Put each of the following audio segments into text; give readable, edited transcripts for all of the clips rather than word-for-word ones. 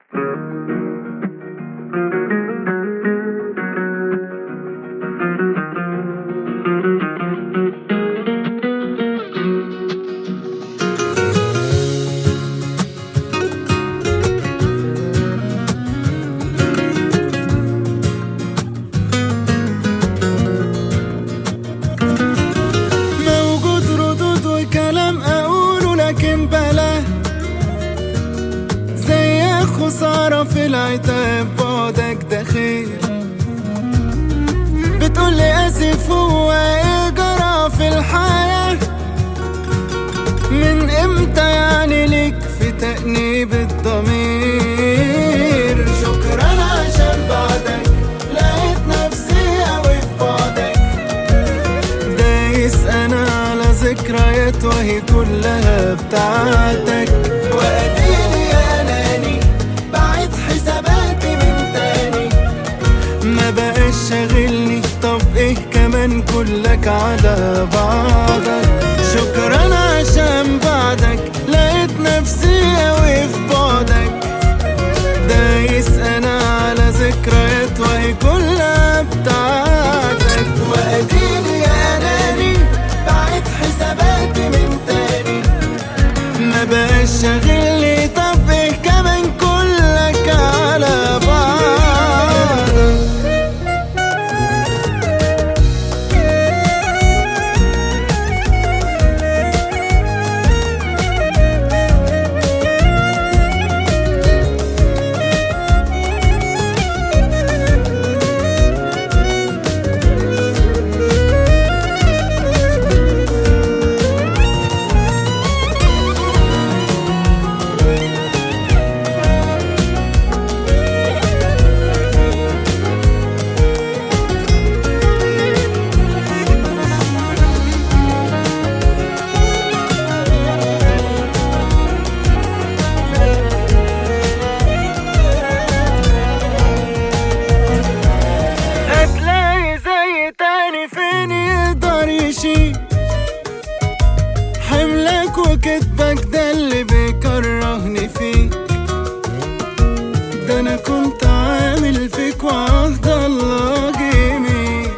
خسارة في العتاب بعدك ده خير. بتقولي آسف هو ايه جرى في الحياة؟ من امتى يعني ليك في تأنيب الضمير؟ شكرا عشان بعدك لقيت نفسي قوي في بعدك، دايس انا على ذكريات وهي كلها بتاعتك. واديني اناني بعيد حساباتي من تاني، ما بقاش شاغلني طب ايه كمان كلك على بعضك. شكرا عشان بعدك لقيت نفسي قوي في بعدك، دايس انا على ذكريات وهي كلها بتاعتك. واديني يا اناني بعيد حساباتي من تاني، ما بقاش شاغلني طب ايه كمان كلك على بعضك. حملك وكدبك ده اللي بيكرهني فيك، ده انا كنت عامل فيك وعهد الله جميل،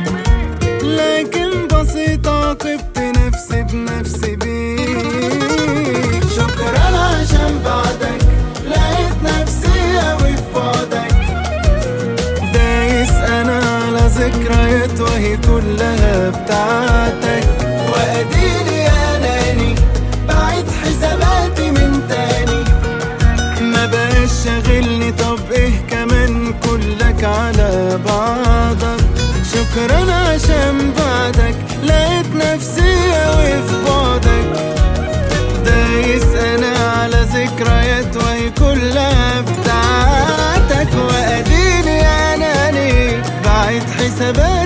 لكن بسيط عاقبت نفسي بنفسي بيك. شكرا عشان بعدك لقيت نفسي قوي في بعدك، دايس انا على ذكريات وهي كلها بتاعتك. واديني يا اناني بعيد حساباتي من تاني، ما بقاش شاغلني طب ايه كمان كلك على بعضك. شكرا عشان بعدك لقيت نفسي قوي في بعدك، دايس انا على ذكريات وهي كلها بتاعتك. واديني يا اناني بعيد حساباتي